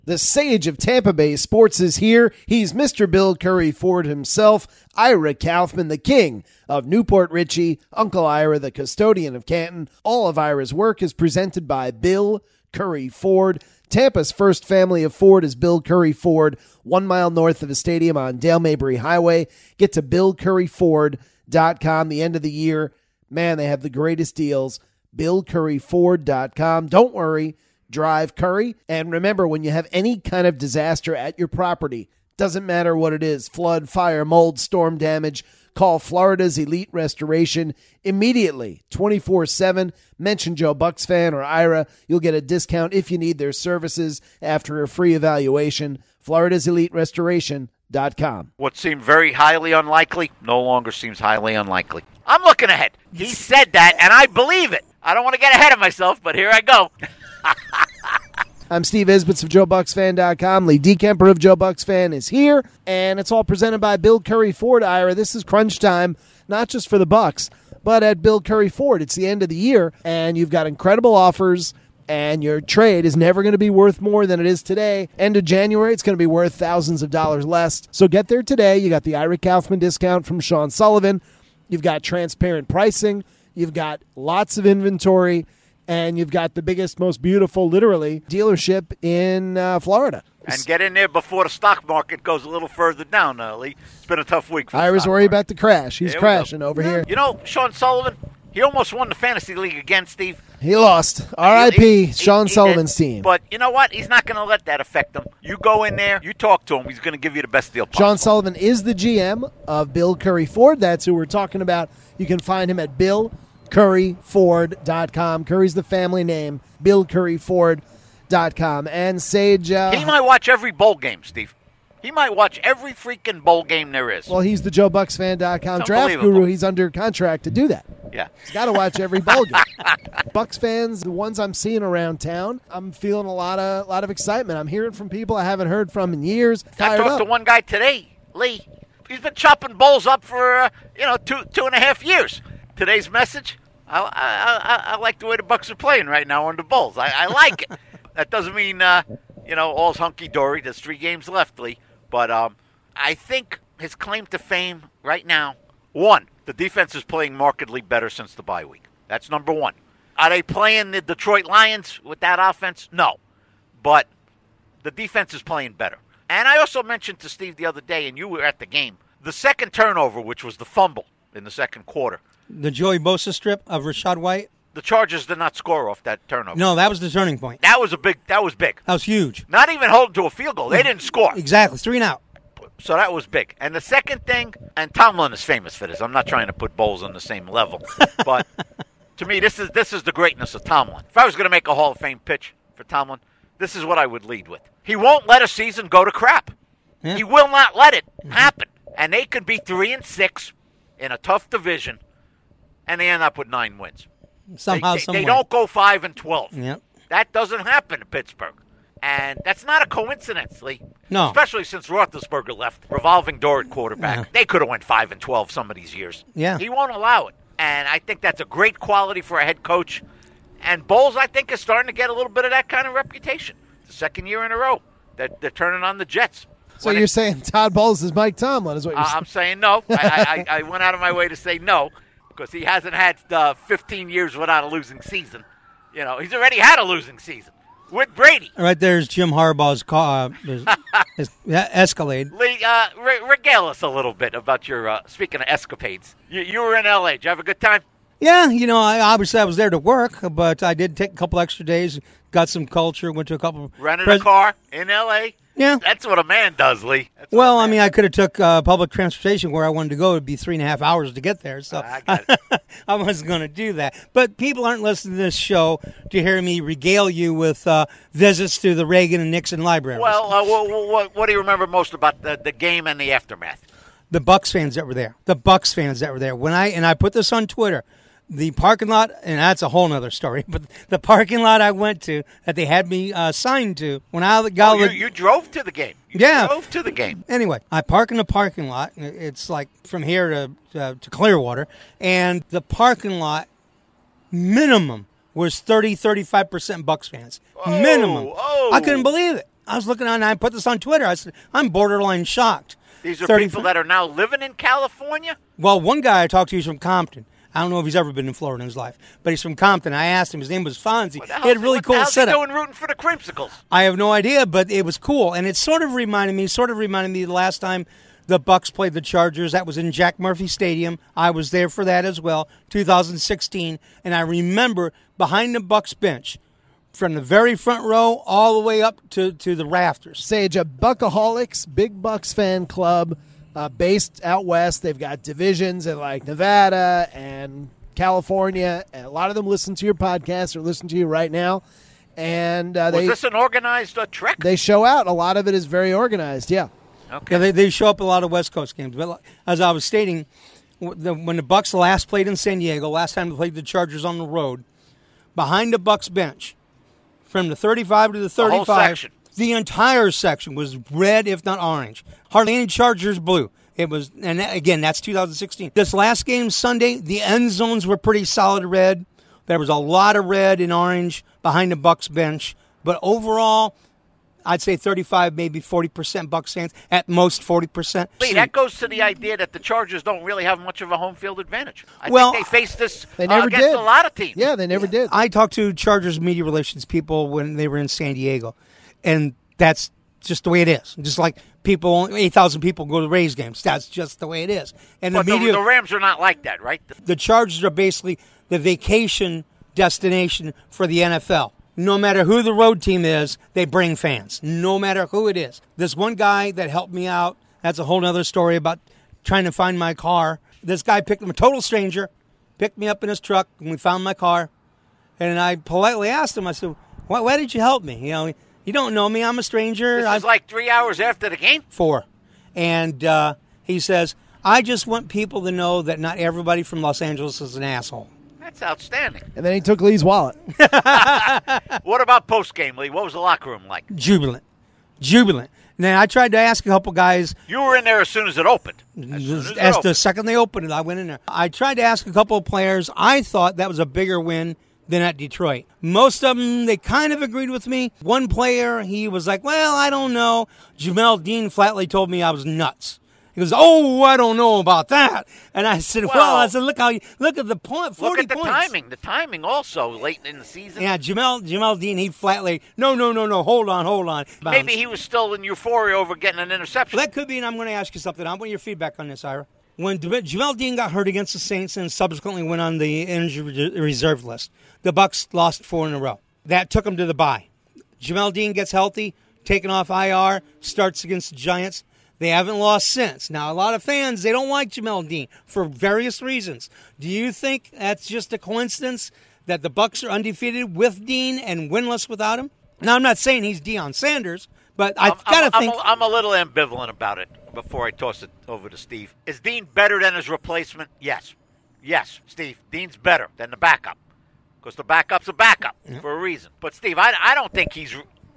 The sage of Tampa Bay sports is here. He's Mr. Bill Curry Ford himself, Ira Kaufman, the king of Newport Richey, Uncle Ira, the custodian of Canton. All of Ira's work is presented by Bill Curry Ford. Tampa's first family of Ford is Bill Curry Ford, 1 mile north of the stadium on Dale Mabry Highway. Get to BillCurryFord.com. The end of the year, man, they have the greatest deals. BillCurryFord.com. Don't worry. Drive Curry. And remember, when you have any kind of disaster at your property, doesn't matter what it is, flood, fire, mold, storm damage, call Florida's Elite Restoration immediately, 24/7. Mention Joe Bucks fan or Ira. You'll get a discount if you need their services after a free evaluation. Florida's Elite Restoration.com. What seemed very highly unlikely no longer seems highly unlikely. I'm looking ahead. He said that, and I believe it. I don't want to get ahead of myself, but here I go. I'm Steve Isbitz of JoeBucksFan.com. Lee DeKemper of Joe Bucks Fan is here, and it's all presented by Bill Curry Ford. Ira, this is crunch time, not just for the Bucks, but at Bill Curry Ford. It's the end of the year, and you've got incredible offers, and your trade is never going to be worth more than it is today. End of January, it's going to be worth thousands of dollars less. So get there today. You got the Ira Kaufman discount from Sean Sullivan. You've got transparent pricing. You've got lots of inventory. And you've got the biggest, most beautiful, literally, dealership in Florida. And get in there before the stock market goes a little further down, Lee. It's been a tough week for the Ira's stock worried market. about the crash. He's crashing over here. You know, Sean Sullivan, he almost won the fantasy league again, Steve. He lost. R.I.P. Sean Sullivan's team. But you know what? He's not going to let that affect him. You go in there, you talk to him. He's going to give you the best deal possible. Sean Sullivan is the GM of Bill Curry Ford. That's who we're talking about. You can find him at BillCurryFord.com. Curry's the family name. BillCurryFord.com. And Sage... he might watch every bowl game, Steve. He might watch every freaking bowl game there is. Well, he's the JoeBucksFan.com draft guru. He's under contract to do that. Yeah. He's got to watch every bowl game. Bucks fans, the ones I'm seeing around town, I'm feeling a lot of excitement. I'm hearing from people I haven't heard from in years. I talked to one guy today, Lee. He's been chopping bowls up for, 2.5 years. Today's message, I like the way the Bucks are playing right now on the Bulls. I like it. That doesn't mean, all's hunky-dory. There's 3 games left, Lee. But I think his claim to fame right now, 1, the defense is playing markedly better since the bye week. That's number 1. Are they playing the Detroit Lions with that offense? No. But the defense is playing better. And I also mentioned to Steve the other day, and you were at the game, the second turnover, which was the fumble in the second quarter. The Joey Bosa strip of Rashad White? The Chargers did not score off that turnover. No, that was the turning point. That was big. That was huge. Not even holding to a field goal. They didn't score. Exactly. 3 and out. So that was big. And the second thing, and Tomlin is famous for this. I'm not trying to put Bowles on the same level. But to me, this is the greatness of Tomlin. If I was going to make a Hall of Fame pitch for Tomlin, this is what I would lead with. He won't let a season go to crap. Yeah. He will not let it happen. And they could be 3-6 in a tough division, and they end up with 9 wins. Somehow, they don't go 5-12. Yep. That doesn't happen in Pittsburgh. And that's not a coincidence, Lee. No. Especially since Roethlisberger left. Revolving door at quarterback. Yeah. They could have went 5-12 some of these years. Yeah. He won't allow it. And I think that's a great quality for a head coach. And Bowles, I think, is starting to get a little bit of that kind of reputation. The second year in a row that they're turning on the Jets. So you're saying Todd Bowles is Mike Tomlin, is what you're saying? I'm saying no. I went out of my way to say no because he hasn't had 15 years without a losing season. He's already had a losing season with Brady. Right there's Jim Harbaugh's Escalade. Lee, regale us a little bit about your, speaking of escapades. You were in L.A. Did you have a good time? Yeah, I was there to work, but I did take a couple extra days, got some culture, went to a couple. Rented a car in L.A.? Yeah. That's what a man does, Lee. Well, I could have took public transportation where I wanted to go. It would be 3.5 hours to get there, so I wasn't going to do that. But people aren't listening to this show to hear me regale you with visits to the Reagan and Nixon libraries. Well, what do you remember most about the game and the aftermath? The Bucks fans that were there. When I put this on Twitter, the parking lot, and that's a whole nother story, but the parking lot I went to that they had me signed to, when I got... you drove to the game. You drove to the game. Anyway, I park in the parking lot. It's like from here to Clearwater, and the parking lot minimum was 30-35% Bucks fans. Minimum. I couldn't believe it. I was looking on, I put this on Twitter. I said, I'm borderline shocked. These are people that are now living in California? Well, one guy I talked to, he's from Compton. I don't know if he's ever been in Florida in his life, but he's from Compton. I asked him. His name was Fonzie. He had a really cool setup. What the hell's he doing rooting for the Creamsicles? I have no idea, but it was cool. And it sort of reminded me the last time the Bucks played the Chargers. That was in Jack Murphy Stadium. I was there for that as well, 2016. And I remember behind the Bucks bench, from the very front row all the way up to the rafters. Sage, a Buckaholics, big Bucks fan club. Based out west. They've got divisions in like Nevada and California, and a lot of them listen to your podcast or listen to you right now. And was this an organized trek? They show out. A lot of it is very organized, yeah. Okay. Yeah, they show up a lot of West Coast games. But as I was stating, when the Bucks last played in San Diego, last time they played the Chargers on the road, behind the Bucks bench, from the 35 to the 35, the whole section. The entire section was red, if not orange. Hardly any Chargers blue. It was, and again, that's 2016. This last game Sunday, the end zones were pretty solid red. There was a lot of red and orange behind the Bucks bench, but overall, I'd say 35, maybe 40% Bucks fans, at most 40%. Lee, that goes to the idea that the Chargers don't really have much of a home field advantage. I think they faced this against a lot of teams. Yeah, they never did. I talked to Chargers media relations people when they were in San Diego, and that's just the way it is. Just like 8,000 people go to Rays games. That's just the way it is. And but the Rams are not like that, right? The Chargers are basically the vacation destination for the NFL. No matter who the road team is, they bring fans. No matter who it is. This one guy that helped me out, that's a whole other story about trying to find my car. This guy picked him, a total stranger, picked me up in his truck, and we found my car. And I politely asked him, I said, why did you help me? You don't know me. I'm a stranger. This is like 3 hours after the game? 4. And he says, I just want people to know that not everybody from Los Angeles is an asshole. That's outstanding. And then he took Lee's wallet. What about post-game, Lee? What was the locker room like? Jubilant. And then I tried to ask a couple guys. You were in there as soon as it opened. The second they opened it, I went in there. I tried to ask a couple of players. I thought that was a bigger win than at Detroit. Most of them, they kind of agreed with me. One player, he was like, well, I don't know. Jamel Dean flatly told me I was nuts. He goes, oh, I don't know about that. And I said, look at the point, 40 look at the points. timing. The timing also late in the season. Yeah, Jamel Dean, he flatly, no, hold on. Maybe he was still in euphoria over getting an interception. Well, that could be, and I'm going to ask you something. I want your feedback on this, Ira. When Jamel Dean got hurt against the Saints and subsequently went on the injury reserve list, the Bucks lost 4 in a row. That took them to the bye. Jamel Dean gets healthy, taken off IR, starts against the Giants. They haven't lost since. Now, a lot of fans, they don't like Jamel Dean for various reasons. Do you think that's just a coincidence that the Bucks are undefeated with Dean and winless without him? Now, I'm not saying he's Deion Sanders, but I've got to think. I'm a little ambivalent about it before I toss it over to Steve. Is Dean better than his replacement? Yes. Yes, Steve. Dean's better than the backup because the backup's a backup for a reason. But, Steve, I don't think he's...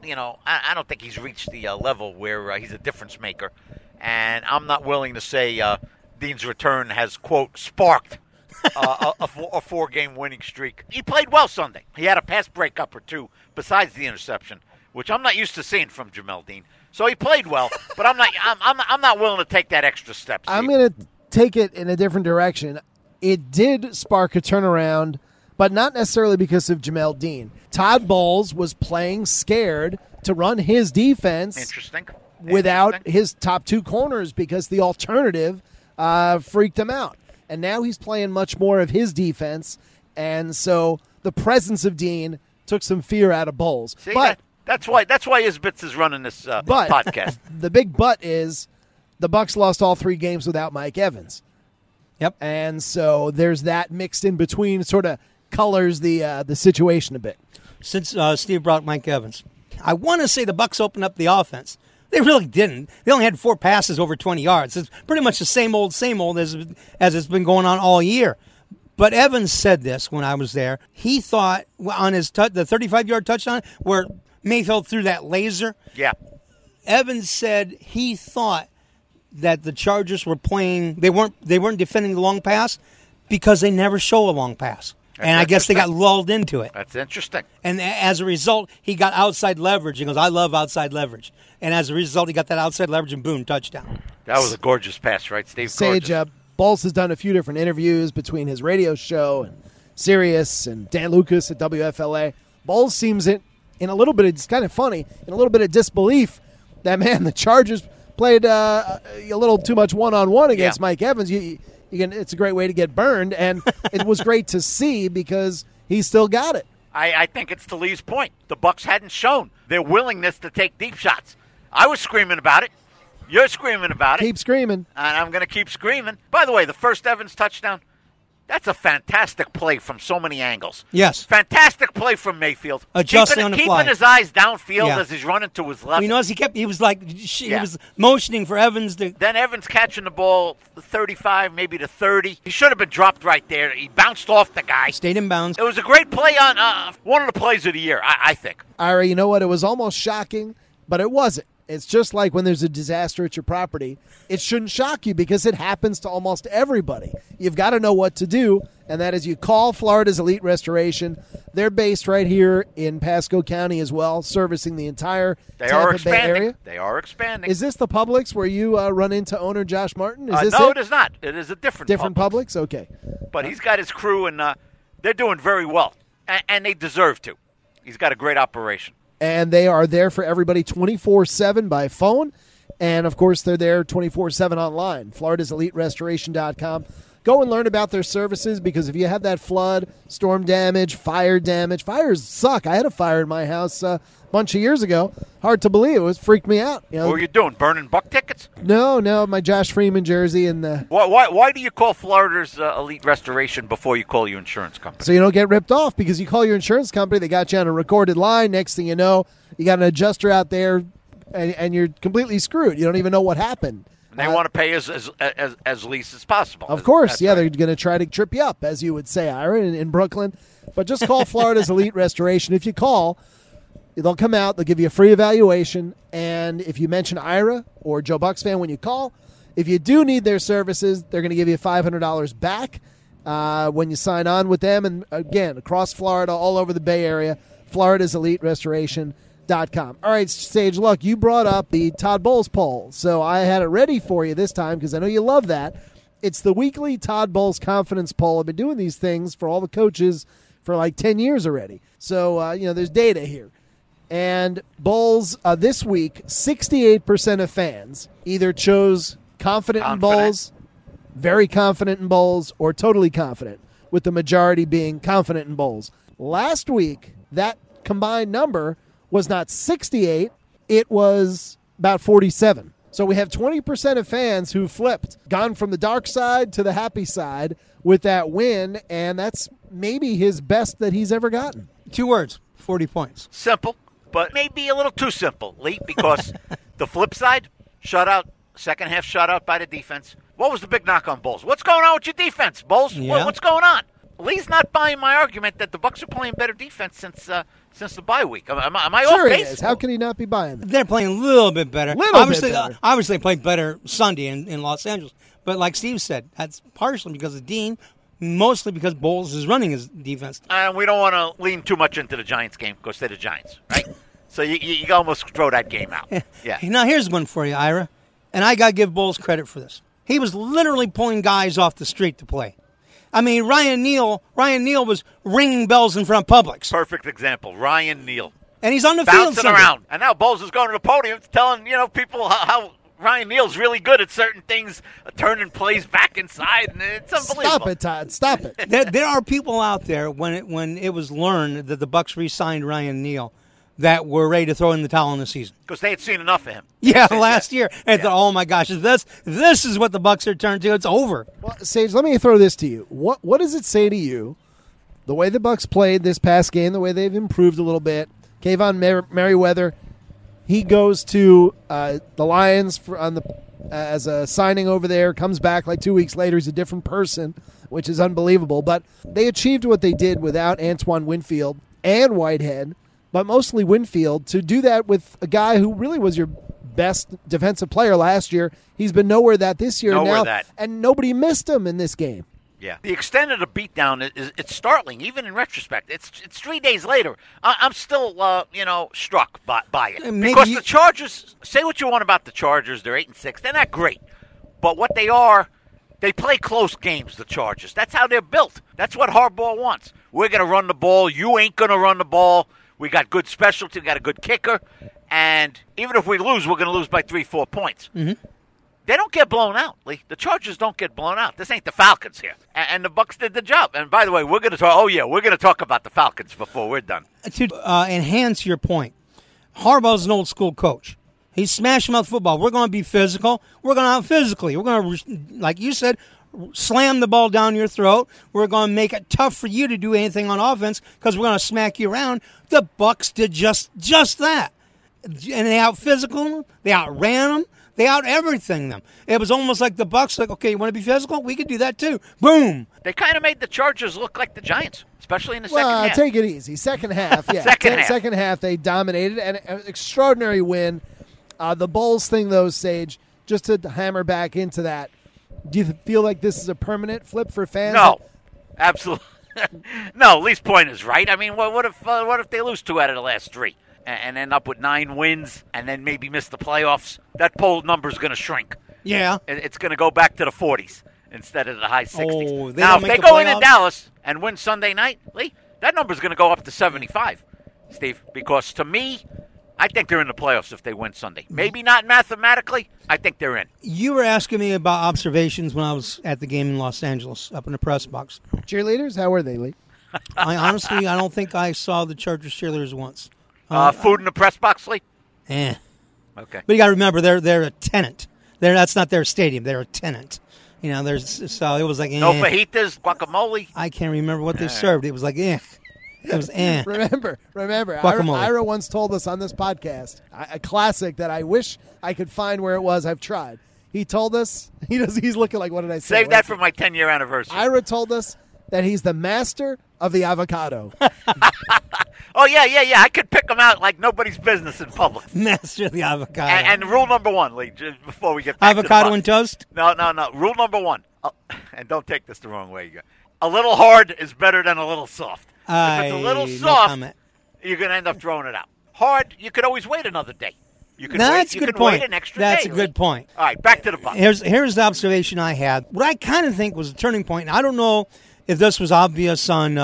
I don't think he's reached the level where he's a difference maker. And I'm not willing to say Dean's return has, quote, sparked a 4-game winning streak. He played well Sunday. He had a pass breakup or two besides the interception, which I'm not used to seeing from Jamel Dean. So he played well, but I'm not willing to take that extra step, Steve. I'm going to take it in a different direction. It did spark a turnaround, but not necessarily because of Jamel Dean. Todd Bowles was playing scared to run his defense without his top 2 corners because the alternative freaked him out. And now he's playing much more of his defense, and so the presence of Dean took some fear out of Bowles. See, but that's why Isbitz is running this podcast. The big but is the Bucks lost all 3 games without Mike Evans. Yep. And so there's that mixed in between, sort of colors the situation a bit. Since Steve brought Mike Evans, I want to say the Bucks opened up the offense. They really didn't. They only had 4 passes over 20 yards. It's pretty much the same old as it's been going on all year. But Evans said this when I was there. He thought on his the 35-yard touchdown where Mayfield threw that laser. Yeah. Evans said he thought that the Chargers were playing. They weren't defending the long pass because they never show a long pass. And I guess they got lulled into it. That's interesting. And as a result, he got outside leverage. He goes, I love outside leverage. And as a result, he got that outside leverage and boom, touchdown. That was a gorgeous pass, right, Steve? Sage, Bowles has done a few different interviews between his radio show and Sirius and Dan Lucas at WFLA. Bowles seems in a little bit, it's kind of funny, in a little bit of disbelief that, man, the Chargers played a little too much one-on-one against Mike Evans. It's a great way to get burned, and it was great to see because he still got it. I think it's to Lee's point. The Bucs hadn't shown their willingness to take deep shots. I was screaming about it. You're screaming about it. Keep screaming. And I'm going to keep screaming. By the way, the first Evans touchdown, that's a fantastic play from so many angles. Yes. Fantastic play from Mayfield. Adjusting on the fly. Keeping his eyes downfield as he's running to his left. Well, you notice he was motioning for Evans to. Then Evans catching the ball 35, maybe to 30. He should have been dropped right there. He bounced off the guy. Stayed in bounds. It was a great play on one of the plays of the year, I think. Ira, you know what? It was almost shocking, but it wasn't. It's just like when there's a disaster at your property. It shouldn't shock you because it happens to almost everybody. You've got to know what to do, and that is you call Florida's Elite Restoration. They're based right here in Pasco County as well, servicing the entire Tampa Bay area. They are expanding. Is this the Publix where you run into owner Josh Martin? Is this no, it is not. It is a different Publix? Okay. But he's got his crew, and they're doing very well, and they deserve to. He's got a great operation. And they are there for everybody 24/7 by phone. And, of course, they're there 24/7 online, FloridasEliteRestoration.com. Go and learn about their services because if you have that flood, storm damage, fires suck. I had a fire in my house a bunch of years ago. Hard to believe. It freaked me out. What were you doing, burning buck tickets? No, my Josh Freeman jersey. And Why do you call Florida's Elite Restoration before you call your insurance company? So you don't get ripped off because you call your insurance company, they got you on a recorded line. Next thing you know, you got an adjuster out there, and you're completely screwed. You don't even know what happened. And they want to pay as least as possible. Of course, right. They're going to try to trip you up, as you would say, Ira, in Brooklyn. But just call Florida's Elite Restoration. If you call, they'll come out, they'll give you a free evaluation, and if you mention Ira or Joe Bucks fan when you call, if you do need their services, they're going to give you $500 back when you sign on with them. And again, across Florida, all over the Bay Area, Florida's Elite Restoration.com. All right, Sage, look, you brought up the Todd Bowles poll, so I had it ready for you this time because I know you love that. It's the weekly Todd Bowles confidence poll. I've been doing these things for all the coaches for like 10 years already. So, there's data here. And Bowles, this week, 68% of fans either chose confident in Bowles, very confident in Bowles, or totally confident, with the majority being confident in Bowles. Last week, that combined number was not 68, it was about 47. So we have 20% of fans who flipped, gone from the dark side to the happy side with that win, and that's maybe his best that he's ever gotten. 2 words, 40 points. Simple, but maybe a little too simple, Lee, because the flip side, shutout, second half shutout by the defense. What was the big knock on Bowles? What's going on with your defense, Bowles? Yeah. What's going on? Lee's not buying my argument that the Bucs are playing better defense since the bye week. Am I sure off he base? is. How can he not be buying that? They're playing a little bit better. Obviously, they played better Sunday in Los Angeles. But like Steve said, that's partially because of Dean, mostly because Bowles is running his defense. And we don't want to lean too much into the Giants game because they're the Giants, right? So you almost throw that game out. Yeah. Now here's one for you, Ira. And I got to give Bowles credit for this. He was literally pulling guys off the street to play. I mean, Ryan Neal was ringing bells in front of Publix. Perfect example, Ryan Neal. And he's on the field bouncing around. And now Bowles is going to the podium telling people how Ryan Neal's really good at certain things, turning plays back inside, and it's unbelievable. Stop it, Todd. Stop it. There are people out there when it was learned that the Bucs re-signed Ryan Neal that were ready to throw in the towel in the season. Because they had seen enough of him. Yeah, last year. And thought, oh, my gosh, this is what the Bucs are turned to. It's over. Well, Sage, let me throw this to you. What does it say to you, the way the Bucs played this past game, the way they've improved a little bit? Kayvon Merriweather, he goes to the Lions as a signing over there, comes back like 2 weeks later. He's a different person, which is unbelievable. But they achieved what they did without Antoine Winfield and Whitehead, but mostly Winfield, to do that with a guy who really was your best defensive player last year. He's been nowhere that this year now, and nobody missed him in this game. Yeah. The extent of the beatdown it's startling, even in retrospect. It's 3 days later. I'm still, struck by it. Because the Chargers, say what you want about the Chargers, they're 8-6. They're not great. But what they are, they play close games, the Chargers. That's how they're built. That's what Harbaugh wants. We're going to run the ball. You ain't going to run the ball. We got good specialty. We got a good kicker. And even if we lose, we're going to lose by 3-4 points. Mm-hmm. They don't get blown out, Lee. The Chargers don't get blown out. This ain't the Falcons here. And the Bucs did the job. And by the way, we're going to talk about the Falcons before we're done. To enhance your point, Harbaugh's an old school coach. He's smash mouth football. We're going to be physical. We're going to out physically. We're going to, like you said, slam the ball down your throat. We're going to make it tough for you to do anything on offense because we're going to smack you around. The Bucs did just that. And they out physical them. They outran them. They out everything them. It was almost like the Bucs, like, okay, you want to be physical? We could do that too. Boom. They kind of made the Chargers look like the Giants, especially in the second half. Take it easy. Second half, yeah. Second half, they dominated, and an extraordinary win. The Bulls thing, though, Sage, just to hammer back into that, do you feel like this is a permanent flip for fans? No, absolutely. No, Lee's point is right. I mean, what if they lose 2 out of the last 3? And end up with 9 wins and then maybe miss the playoffs? That poll number is going to shrink. Yeah. It's going to go back to the 40s instead of the high 60s. Oh, now, if they go into Dallas and win Sunday night, Lee, that number is going to go up to 75, Steve, because to me, I think they're in the playoffs if they win Sunday. Maybe not mathematically. I think they're in. You were asking me about observations when I was at the game in Los Angeles, up in the press box. Cheerleaders? How were they, Lee? I don't think I saw the Chargers cheerleaders once. Food in the press box, Lee? Okay. But you got to remember, they're a tenant. That's not their stadium. They're a tenant. So it was like, no fajitas, guacamole. I can't remember what they served. It was like, It was Remember, Ira once told us on this podcast, a classic that I wish I could find where it was. I've tried. He told us, he's looking like, what did I say? Save that for my 10-year anniversary. Ira told us that he's the master of the avocado. Oh, yeah. I could pick them out like nobody's business in public. Master of the avocado. And rule number 1, Lee, just before we get back avocado to the and toast? No. Rule number 1, and don't take this the wrong way. A little hard is better than a little soft. If it's a little soft, you're going to end up throwing it out. Hard, you could always wait another day. You can That's a good point. Wait an extra That's day. a good point. All right, back to the Bucs. Here's the observation I had. What I kind of think was a turning point, and I don't know if this was obvious on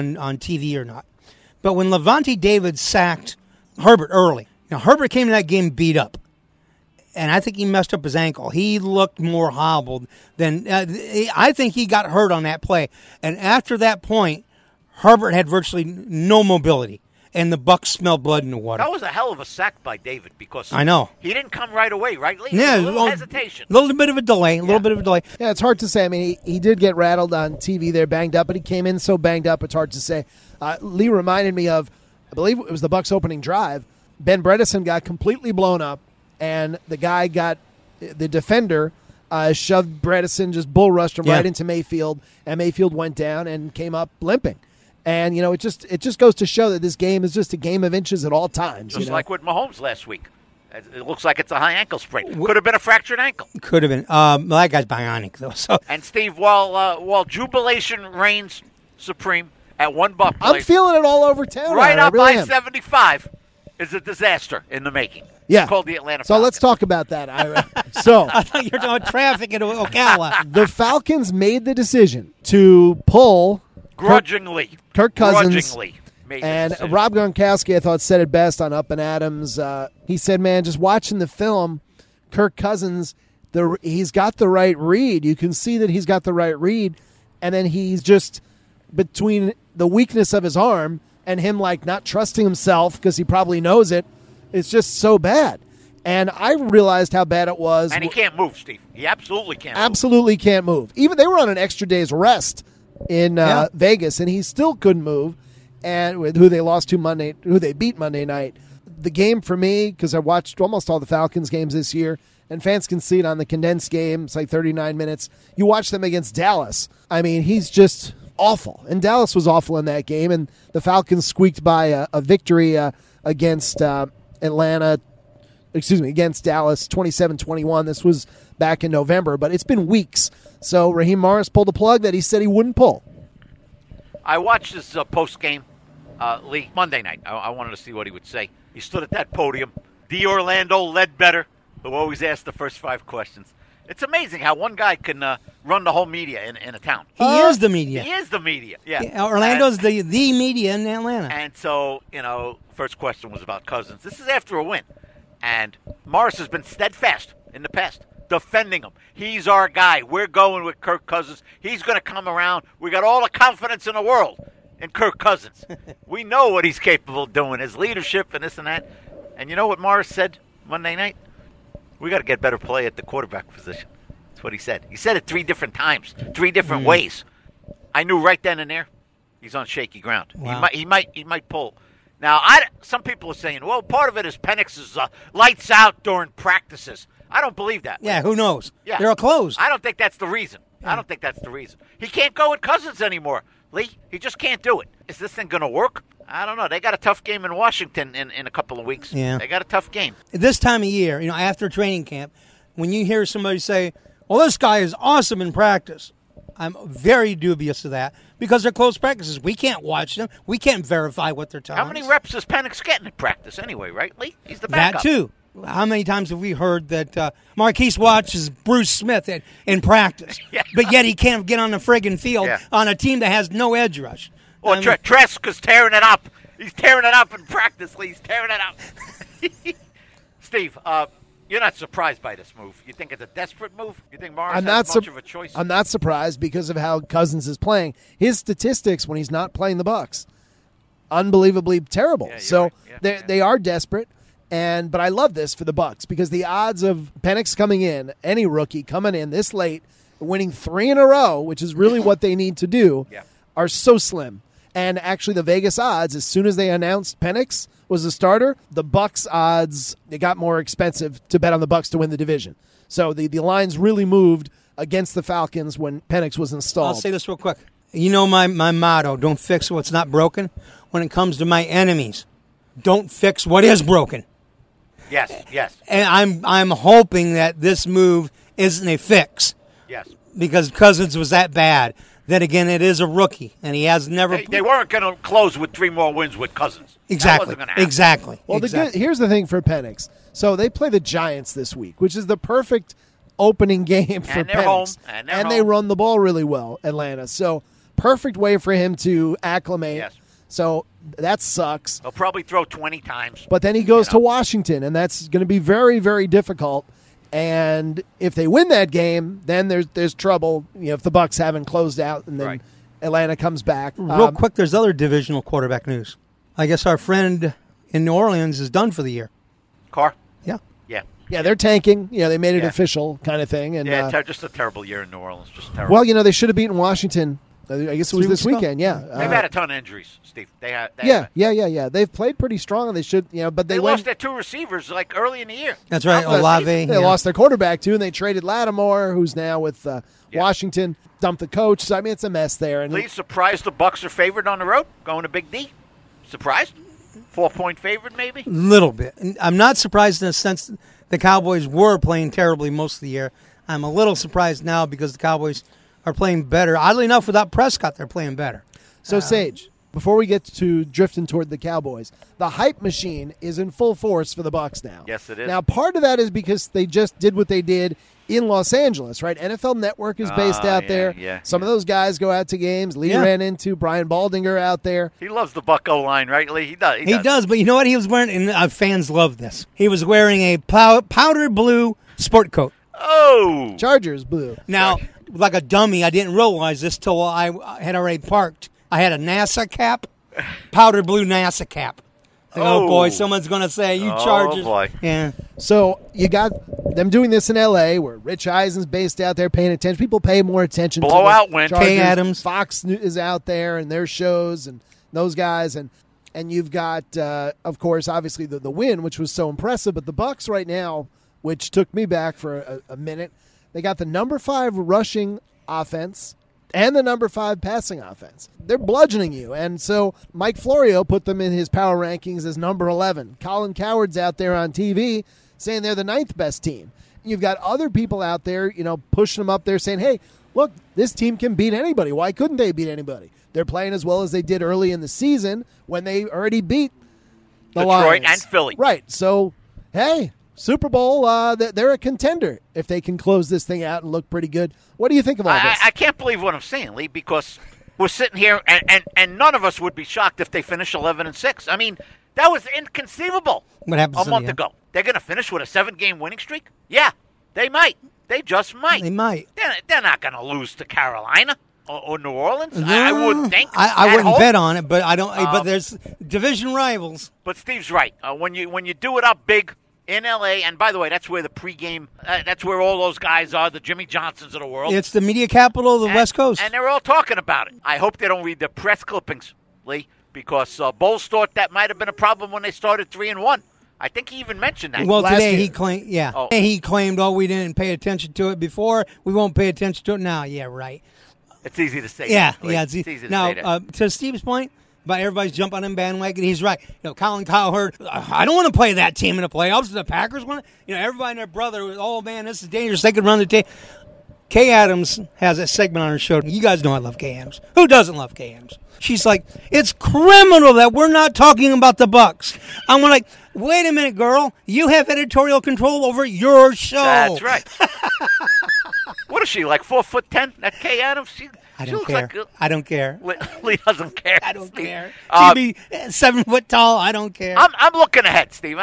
TV or not, but when Levante David sacked Herbert early, Herbert came to that game beat up, and I think he messed up his ankle. He looked more hobbled than I think he got hurt on that play. And after that point, Herbert had virtually no mobility, and the Bucs smelled blood in the water. That was a hell of a sack by David because I know he didn't come right away, right, Lee? Yeah, a little hesitation. A little bit of a delay. Yeah, it's hard to say. I mean, he did get rattled on TV there, banged up, but he came in so banged up, it's hard to say. Lee reminded me of, I believe it was the Bucs opening drive. Ben Bredesen got completely blown up, and the defender shoved Bredesen, just bull rushed him right into Mayfield, and Mayfield went down and came up limping. And, it just goes to show that this game is just a game of inches at all times. Just like with Mahomes last week. It looks like it's a high ankle sprain. Could have been a fractured ankle. Could have been. That guy's bionic, though. So. And, Steve, while jubilation reigns supreme at one Buck place, I'm feeling it all over town. Right up really I-75 is a disaster in the making. Yeah. It's called the Atlanta Falcons. So let's talk about that, Ira. So I thought you were talking traffic in Ocala. The Falcons made the decision to pull grudgingly. Kirk Cousins. Grudgingly made and the decision. Rob Gronkowski, I thought, said it best on Up and Adams. He said, man, just watching the film, Kirk Cousins, he's got the right read. You can see that he's got the right read. And then he's just between the weakness of his arm and him not trusting himself because he probably knows it. It's just so bad. And I realized how bad it was. And he can't move, Steve. He absolutely can't Absolutely can't move. Even they were on an extra day's rest in Vegas, and he still couldn't move. And with who they beat Monday night. The game for me, because I watched almost all the Falcons games this year, and fans can see it on the condensed game. It's like 39 minutes. You watch them against Dallas. I mean, he's just awful. And Dallas was awful in that game, and the Falcons squeaked by a victory against Atlanta. against Dallas 27-21. This was back in November, but it's been weeks. So Raheem Morris pulled a plug that he said he wouldn't pull. I watched this post-game, Lee, Monday night. I wanted to see what he would say. He stood at that podium. The Orlando Ledbetter, who always asked the first 5 questions. It's amazing how one guy can run the whole media in a town. He is the media. He is the media, yeah. Orlando's the media in Atlanta. And so, first question was about Cousins. This is after a win. And Morris has been steadfast in the past, defending him. He's our guy. We're going with Kirk Cousins. He's going to come around. We got all the confidence in the world in Kirk Cousins. We know what he's capable of doing, his leadership and this and that. And you know what Morris said Monday night? We got to get better play at the quarterback position. That's what he said. He said it 3 different times, 3 different ways. I knew right then and there he's on shaky ground. Wow. He might pull. Now, some people are saying, well, part of it is Penix's lights out during practices. I don't believe that. Yeah, who knows? Yeah. They're all closed. I don't think that's the reason. Yeah. I don't think that's the reason. He can't go with Cousins anymore, Lee. He just can't do it. Is this thing going to work? I don't know. They got a tough game in Washington in a couple of weeks. Yeah. They got a tough game. This time of year, after training camp, when you hear somebody say, well, this guy is awesome in practice, I'm very dubious of that because they're close practices. We can't watch them. We can't verify what they're telling us. How many reps is Penix getting in practice anyway, right, Lee? He's the backup. That, too. How many times have we heard that Marquise watches Bruce Smith in practice, Yeah. but yet he can't get on the friggin' field Yeah. on a team that has no edge rush? Well, Trask is tearing it up. He's tearing it up in practice, Lee. He's tearing it up. Steve, you're not surprised by this move. You think it's a desperate move? You think Morris has much of a choice? I'm not surprised because of how Cousins is playing. His statistics when he's not playing the Bucs, unbelievably terrible. Yeah, so right. Yeah. they are desperate. But I love this for the Bucs because the odds of Penix coming in, any rookie coming in this late, winning 3 in a row, which is really what they need to do, are so slim. And actually, the Vegas odds, as soon as they announced Penix was the starter, the Bucs odds, it got more expensive to bet on the Bucs to win the division. So the lines really moved against the Falcons when Penix was installed. I'll say this real quick. You know my motto, don't fix what's not broken. When it comes to my enemies, don't fix what is broken. Yes. And I'm hoping that this move isn't a fix. Yes. Because Cousins was that bad. Then again, it is a rookie, and he has never. They weren't going to close with 3 more wins with Cousins. Exactly. That wasn't going to happen. Exactly. Well, here's the thing for Penix. So they play the Giants this week, which is the perfect opening game for And they're Penix. home. And they run the ball really well, Atlanta. So perfect way for him to acclimate. Yes. So that sucks. He'll probably throw 20 times. But then he goes to Washington, and that's going to be very, very difficult. And if they win that game, then there's trouble. If the Bucs haven't closed out, and then Atlanta comes back. Real quick, there's other divisional quarterback news. I guess our friend in New Orleans is done for the year. Carr? Yeah. Yeah, they're tanking. They made it official kind of thing. And just a terrible year in New Orleans. Just terrible. Well, they should have beaten Washington. I guess it was this weekend. Yeah, they've had a ton of injuries, Steve. Yeah. They've played pretty strong. They should, but they lost their 2 receivers early in the year. That's right, Olave. They lost their quarterback too, and they traded Lattimore, who's now with Washington. Dumped the coach. So it's a mess there. And Lee, surprised the Bucs are favored on the road, going to Big D. Surprised? 4-point favorite, maybe. Little bit. I'm not surprised in the sense that the Cowboys were playing terribly most of the year. I'm a little surprised now because the Cowboys are playing better. Oddly enough, without Prescott, they're playing better. So, Sage, before we get to drifting toward the Cowboys, the hype machine is in full force for the Bucs now. Yes, it is. Now, part of that is because they just did what they did in Los Angeles, right? NFL Network is based out there. Yeah, Some of those guys go out to games. Lee ran into Brian Baldinger out there. He loves the Buck O-line, right, Lee? He does. He does, but you know what he was wearing? And fans love this. He was wearing a powder blue sport coat. Oh! Chargers blue. Now, like a dummy, I didn't realize this till I had already parked. I had a NASA cap, powder blue NASA cap. Oh boy, someone's going to say, you Chargers. Oh, boy. Yeah. So you got them doing this in L.A., where Rich Eisen's based out there paying attention. People pay more attention to Blowout win. Chargers. Kay Adams. Fox is out there and their shows and those guys. And you've got, of course, obviously the win, which was so impressive. But the Bucs right now, which took me back for a minute, they got the number 5 rushing offense and the number 5 passing offense. They're bludgeoning you. And so Mike Florio put them in his power rankings as number 11. Colin Cowherd's out there on TV saying they're the 9th best team. You've got other people out there, pushing them up there saying, hey, look, this team can beat anybody. Why couldn't they beat anybody? They're playing as well as they did early in the season when they already beat the Detroit Lions. and Philly. Right. So, hey, Super Bowl, they're a contender if they can close this thing out and look pretty good. What do you think of all this? I can't believe what I'm saying, Lee, because we're sitting here and none of us would be shocked if they finish 11-6. I mean, that was inconceivable What happens a month ago. They're going to finish with a 7-game winning streak? Yeah, they might. They just might. They might. They're not going to lose to Carolina or New Orleans. No, I wouldn't think. I wouldn't home. bet on it, but I don't. But there's division rivals. But Steve's right. When you do it up big in L.A., and by the way, that's where the pregame, that's where all those guys are, the Jimmy Johnsons of the world. It's the media capital of the West Coast. And they're all talking about it. I hope they don't read the press clippings, Lee, because Bowles thought that might have been a problem when they started 3-1. I think he even mentioned that. Well, last today year. he claimed, he claimed, we didn't pay attention to it before. We won't pay attention to it now. Yeah, right. It's easy to say. Yeah, that, Lee. yeah. It's easy to now, say that. To Steve's point about everybody's jumping on him bandwagon, he's right. Colin Cowherd, I don't want to play that team in the playoffs. The Packers want to. Everybody and their brother, oh, man, this is dangerous. They could run the team. Kay Adams has a segment on her show. You guys know I love Kay Adams. Who doesn't love Kay Adams? She's like, it's criminal that we're not talking about the Bucks. I'm like, wait a minute, girl. You have editorial control over your show. That's right. What is she, like 4'10"? That Kay Adams? I she don't looks care. Like, I don't care. Lee doesn't care. I don't Steve. care. Uh, She'd be 7 foot tall. I don't care. I'm looking ahead, Steve.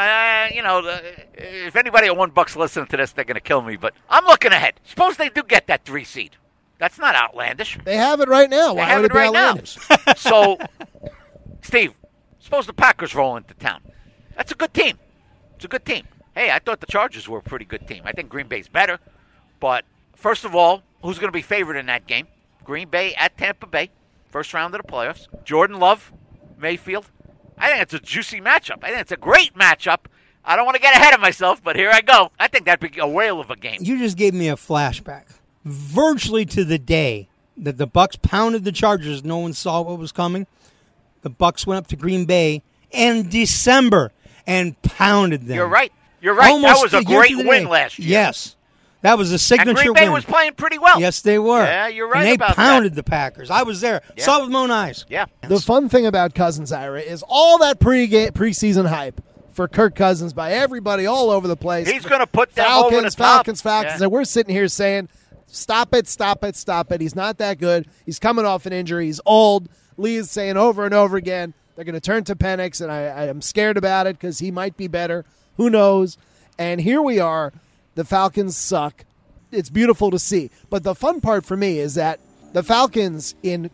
If anybody at $1 listening to this, they're going to kill me. But I'm looking ahead. Suppose they do get that 3 seed. That's not outlandish. They have it right now. Why have would it it be right now. outlandish? So, Steve, suppose the Packers roll into town. That's a good team. It's a good team. Hey, I thought the Chargers were a pretty good team. I think Green Bay's better. But first of all, who's going to be favored in that game? Green Bay at Tampa Bay, first round of the playoffs. Jordan Love, Mayfield. I think it's a juicy matchup. I think it's a great matchup. I don't want to get ahead of myself, but here I go. I think that'd be a whale of a game. You just gave me a flashback. Virtually to the day that the Bucs pounded the Chargers, no one saw what was coming. The Bucs went up to Green Bay in December and pounded them. You're right. You're right. Almost that was a the year great to the win day. last year. Yes. That was a signature And Green Bay win. was playing pretty well. Yes, they were. Yeah, you're right and they about pounded the Packers. I was there. Yeah. Saw it with my own eyes. Yeah. The fun thing about Cousins, Ira, is all that preseason hype for Kirk Cousins by everybody all over the place. He's going to put them over the top. Falcons. Yeah. And we're sitting here saying, stop it. He's not that good. He's coming off an injury. He's old. Lee is saying over and over again, they're going to turn to Penix, and I am scared about it because he might be better. Who knows? And here we are. The Falcons suck. It's beautiful to see. But the fun part for me is that the Falcons in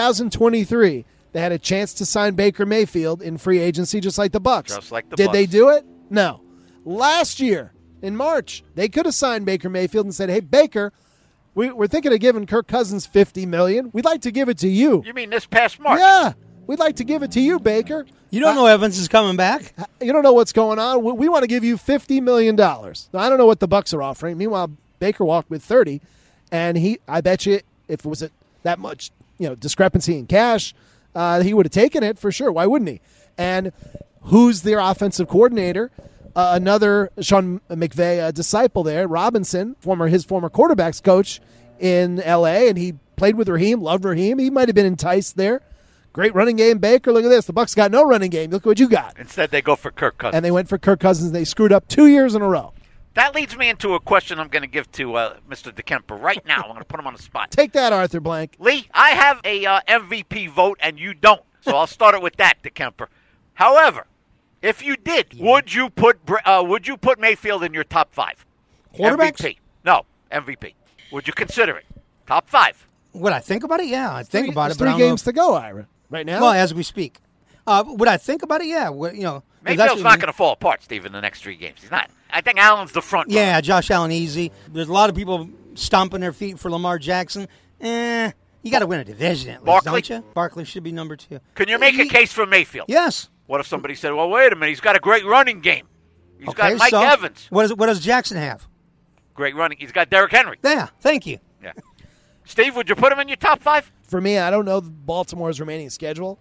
2023, they had a chance to sign Baker Mayfield in free agency just like the Bucs. Just like the Did Bucs. they do it? No. Last year in March, they could have signed Baker Mayfield and said, hey, Baker, we're thinking of giving Kirk Cousins $50 million. We'd like to give it to you. You mean this past March? Yeah. We'd like to give it to you, Baker. You don't know Evans is coming back. You don't know what's going on. We want to give you $50 million. Now, I don't know what the Bucs are offering. Meanwhile, Baker walked with 30, and I bet you if it was that much discrepancy in cash, he would have taken it for sure. Why wouldn't he? And who's their offensive coordinator? Another Sean McVay disciple there, Robinson, his former quarterbacks coach in L.A., and he played with Raheem, loved Raheem. He might have been enticed there. Great running game, Baker. Look at this. The Bucs got no running game. Look what you got. Instead, they go for Kirk Cousins. And they went for Kirk Cousins. They screwed up 2 years in a row. That leads me into a question I'm going to give to Mr. DeKemper right now. I'm going to put him on the spot. Take that, Arthur Blank. Lee, I have a MVP vote, and you don't. So I'll start it with that, DeKemper. However, if you did, would you put Mayfield in your top 5? Quarterbacks? MVP. No, MVP. Would you consider it? Top 5. Would I think about it? Yeah, I think about it. There's But 3 games to go, Ira. Right now? Well, as we speak. Would I think about it? Yeah. Mayfield's not going to fall apart, Steve, in the next 3 games. He's not. I think Allen's the front runner. Yeah, Josh Allen easy. There's a lot of people stomping their feet for Lamar Jackson. You got to win a division at least, Barkley? don't you? Barkley should be number 2. Can you make a case for Mayfield? Yes. What if somebody said, well, wait a minute, he's got a great running game. He's got Mike Evans. What does Jackson have? Great running. He's got Derrick Henry. Yeah, thank you. Yeah. Steve, would you put him in your top 5? For me, I don't know Baltimore's remaining schedule,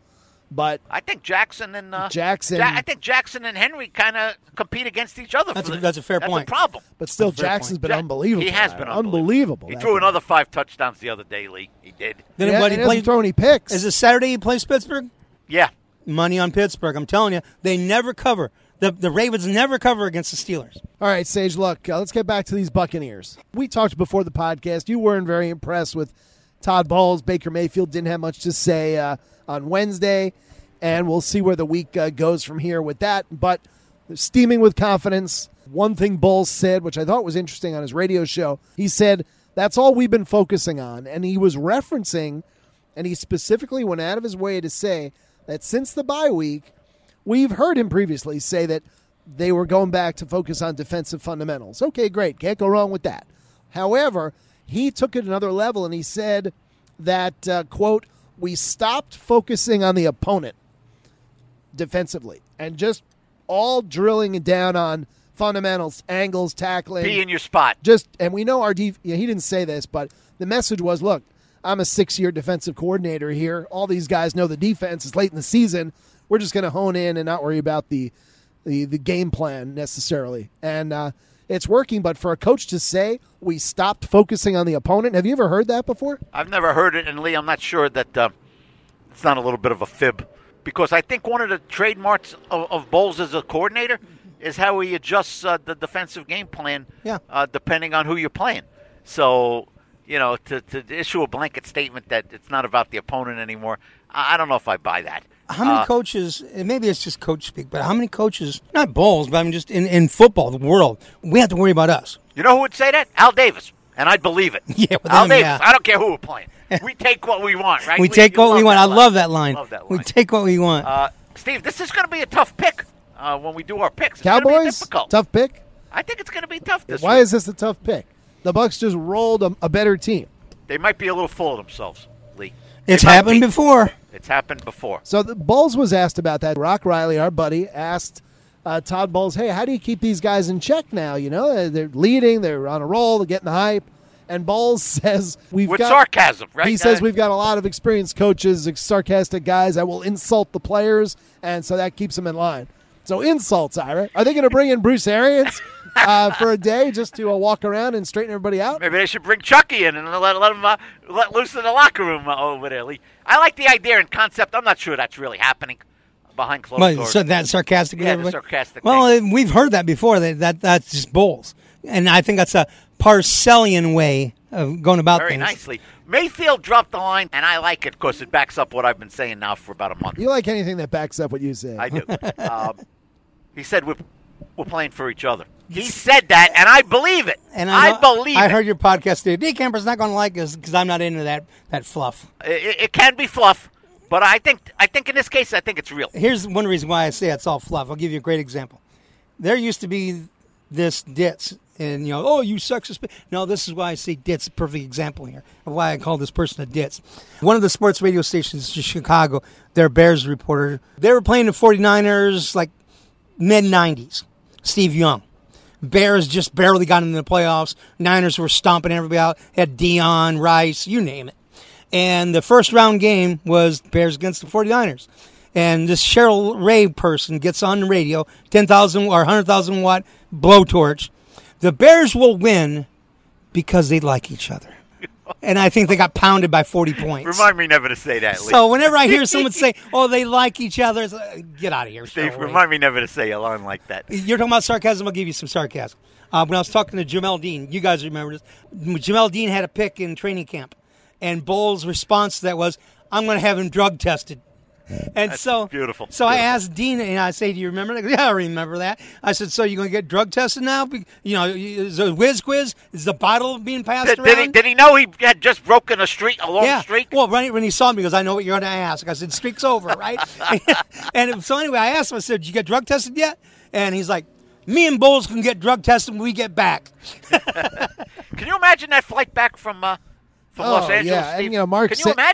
But I think Jackson and Jackson, I think Jackson and Henry kind of compete against each other. That's a fair point. That's a problem. but still, That's a fair Jackson's point. been unbelievable. He has been unbelievable. He that threw guy. another 5 touchdowns the other day, Lee. He did. Then Yeah, what, he doesn't throw any picks. Is it Saturday he plays Pittsburgh? Yeah. Money on Pittsburgh. I'm telling you, they never cover. The Ravens never cover against the Steelers. All right, Sage, look, let's get back to these Buccaneers. We talked before the podcast. You weren't very impressed with Todd Bowles. Baker Mayfield didn't have much to say on Wednesday, and we'll see where the week goes from here with that. But steaming with confidence. One thing Bowles said, which I thought was interesting on his radio show, he said, that's all we've been focusing on. And he was referencing, and he specifically went out of his way to say that since the bye week, we've heard him previously say that they were going back to focus on defensive fundamentals. Okay, great. Can't go wrong with that. However, he took it another level, and he said that, quote, we stopped focusing on the opponent defensively and just all drilling down on fundamentals, angles, tackling. Be in your spot. And we know he didn't say this, but the message was, look, I'm a 6-year defensive coordinator here. All these guys know the defense. It's late in the season. We're just going to hone in and not worry about the game plan necessarily. And it's working, but for a coach to say we stopped focusing on the opponent, have you ever heard that before? I've never heard it, and Lee, I'm not sure that it's not a little bit of a fib. Because I think one of the trademarks of Bowles as a coordinator is how he adjusts the defensive game plan depending on who you're playing. So, to issue a blanket statement that it's not about the opponent anymore, I don't know if I buy that. How many coaches, and maybe it's just coach speak, but how many coaches, not Bowles, but I'm just in football, the world, we have to worry about us. You know who would say that? Al Davis. And I'd believe it. Yeah, with Al him, Davis. yeah. I don't care who we're playing. We take what we want, right? We take what we want. I love that line. Love that line. We take what we want. Steve, this is going to be a tough pick when we do our picks. It's gonna be Cowboys, difficult. tough pick? I think it's going to be tough this Why week. is this a tough pick? The Bucs just rolled a better team. They might be a little full of themselves, Lee. It's They might happened be. before. It's happened before. So the Bowles was asked about that. Rock Riley, our buddy, asked Todd Bowles, hey, how do you keep these guys in check now? They're leading, they're on a roll, they're getting the hype. And Bowles says With sarcasm, right? He says we've got a lot of experienced coaches, sarcastic guys that will insult the players, and so that keeps them in line. So insults, Ira. Are they going to bring in Bruce Arians for a day just to walk around and straighten everybody out? Maybe they should bring Chucky in and let him let loose in the locker room over there, Lee. I like the idea and concept. I'm not sure that's really happening behind closed doors. So that's sarcastic. Yeah, the sarcastic Well, thing. we've heard that before. That's just Bowles. And I think that's a Parcellian way of going about Very things. nicely. Mayfield dropped the line, and I like it because it backs up what I've been saying now for about a month. You like anything that backs up what you say. I do. He said we're playing for each other. He said that, and I believe it. And I believe I it. heard your podcast today. D. Camper's not going to like us because I'm not into that fluff. It can be fluff, but I think in this case, I think it's real. Here's one reason why I say it's all fluff. I'll give you a great example. There used to be this ditz, and oh, you sexist. No, this is why I say ditz. Perfect example here of why I call this person a ditz. One of the sports radio stations in Chicago, their Bears reporter, they were playing the 49ers like mid-90s. Steve Young. Bears just barely got into the playoffs. Niners were stomping everybody out. Had Dion, Rice, you name it. And the first round game was Bears against the 49ers. And this Cheryl Ray person gets on the radio, 10,000 or 100,000 watt blowtorch. The Bears will win because they like each other. And I think they got pounded by 40 points. Remind me never to say that, Lee. So whenever I hear someone say, oh, they like each other, it's like, get out of here. Steve, Cheryl Ray. remind me never to say a line like that. You're talking about sarcasm, I'll give you some sarcasm. When I was talking to Jamel Dean, you guys remember this. Jamel Dean had a pick in training camp. And Bowles' response to that was, I'm going to have him drug tested. And That's so beautiful. So I Beautiful. asked Dean, and I say, do you remember that? Yeah, I remember that. I said, so you're going to get drug tested now? Is a whiz quiz? Is the bottle being passed around? Did he know he had just broken a long streak? Well, right when he saw me, he goes, I know what you're going to ask. I said, streak's over, right? So anyway, I asked him, I said, did you get drug tested yet? And he's like, me and Bowles can get drug tested when we get back. Can you imagine that flight back from Los Angeles, yeah. Steve? And, Mark Can you imagine?